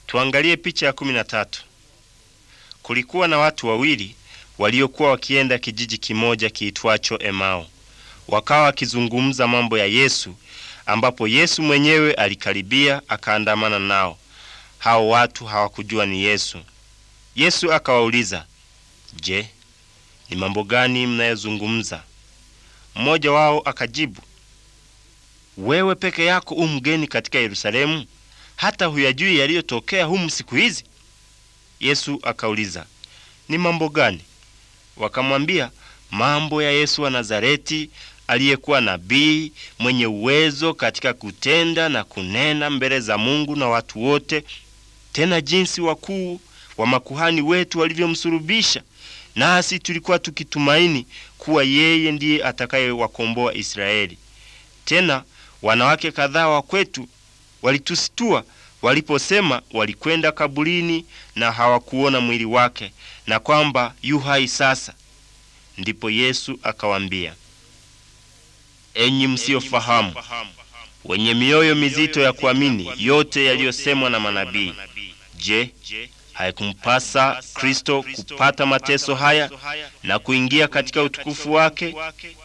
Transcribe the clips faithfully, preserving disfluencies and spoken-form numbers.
Tuangalie picha ya kumi na tatu. Kulikuwa na watu wawili waliokuwa wakienda kijiji kimoja kiitwacho Emau. Wakawa wakizungumza mambo ya Yesu, ambapo Yesu mwenyewe alikaribia akaandamana nao. Hao watu hawakujua ni Yesu. Yesu akawauliza, "Je, ni mambo gani mnayozungumza?" Mmoja wao akajibu, "Wewe peke yako u mgeni katika Yerusalemu, hata huyajui yaliyotokea humu siku hizi?" Yesu akauliza, "Ni mambo gani?" Wakamwambia, "Mambo ya Yesu wa Nazareti, aliyekuwa nabii mwenye uwezo katika kutenda na kunena mbele za Mungu na watu wote, tena jinsi wakuu wa makuhani wetu walivyomsulubisha, nasi tulikuwa tukitumaini kuwa yeye ndiye atakayewakomboa Israeli. Tena wanawake kadhaa wa kwetu walitusitua waliposema walikwenda kaburini na hawakuona mwili wake, na kwamba yu hai sasa." Ndipo Yesu akawaambia, "Enyi msiofahamu, wenye mioyo mizito ya kuamini yote yaliyosemwa na manabii, je, haikumpasa Kristo kupata mateso haya na kuingia katika utukufu wake?"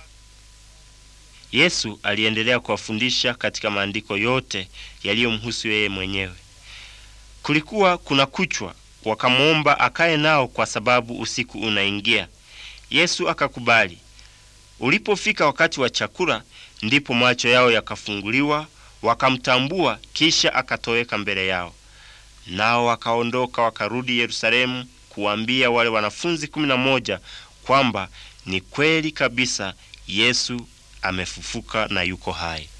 Yesu aliendelea kuwafundisha katika maandiko yote yaliyomhusu yeye mwenyewe. Kulikuwa kuna kuchwa, wakamwomba akae nao kwa sababu usiku unaingia. Yesu akakubali. Ulipofika wakati wa chakula, ndipo macho yao yakafunguliwa, wakamtambua, kisha akatoweka mbele yao. Nao wakaondoka wakarudi Yerusalemu kuwaambia wale wanafunzi kumi na moja kwamba ni kweli kabisa Yesu amefufuka na yuko hai.